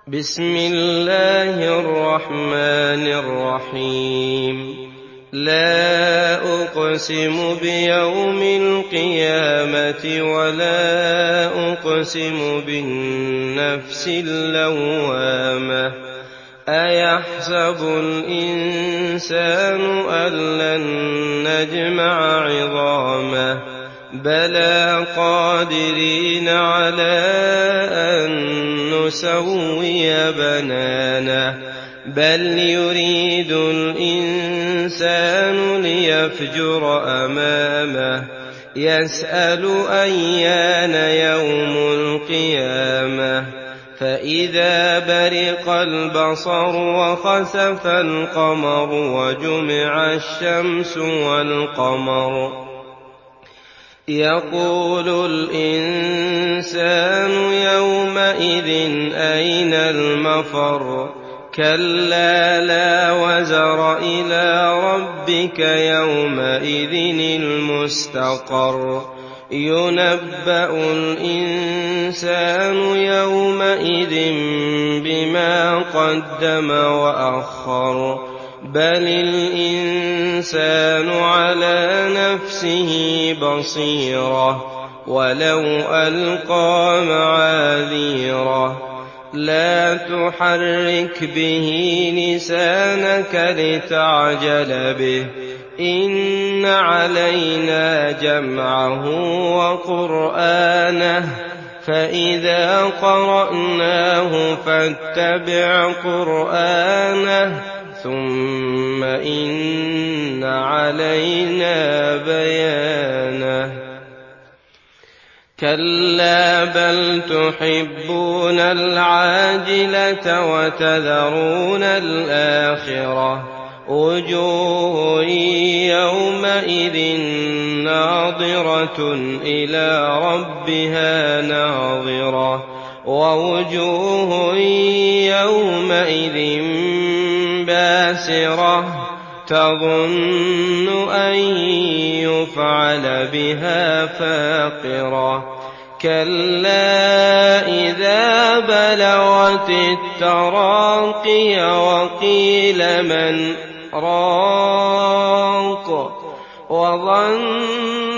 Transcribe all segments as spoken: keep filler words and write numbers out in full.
بسم الله الرحمن الرحيم لا أقسم بيوم القيامة ولا أقسم بالنفس اللوامة أيحسب الإنسان أن لن نجمع عظامه بلى قادرين على أن نسوي بنانه بل يريد الإنسان ليفجر أمامه يسأل أيان يوم القيامة فإذا برق البصر وخسف القمر وجمع الشمس والقمر يقول الإنسان يومئذ أين المفر كلا لا وزر إلى ربك يومئذ المستقر ينبأ الإنسان يومئذ بما قدم وأخر بل الإنسان على نفسه بصيرة ولو ألقى معاذيره لا تحرك به لسانك لتعجل به إن علينا جمعه وقرآنه فإذا قرأناه فاتبع قرآنه ثم إن علينا بيانه كلا بل تحبون العاجلة وتذرون الآخرة وجوه يومئذ ناظرة إلى ربها ناظرة ووجوه يومئذ باسرة تظن أن يفعل بها فاقرة كلا إذا بلغت التراقي وقيل من راق وظن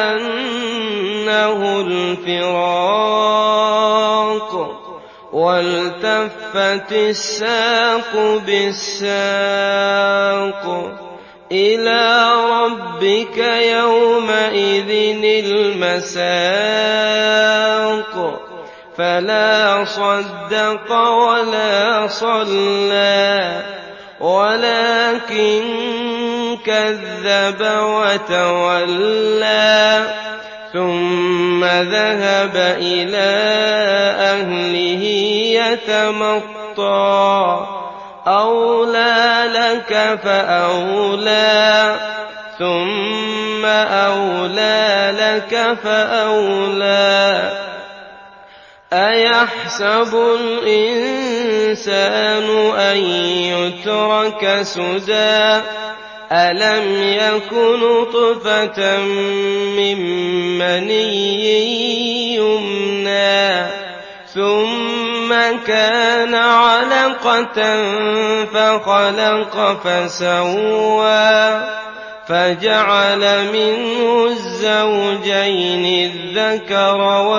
أنه الفراق والتفت الساق بالساق إلى ربك يومئذ المساق فلا صدق ولا صلى ولكن كذب وتولى ثم ذهب إلى أهله يتمطى أولى لك فأولى ثم أولى لك فأولى أيحسب الإنسان أن يترك سدى ألم يك نطفة من مني يمنى ثم كان علقة فخلق فسوى فجعل منه الزوجين الذكر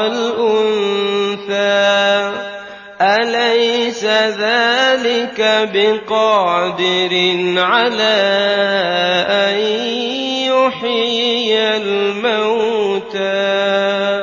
والأنثى أليس ذلك بقادر على أن يحيي الموتى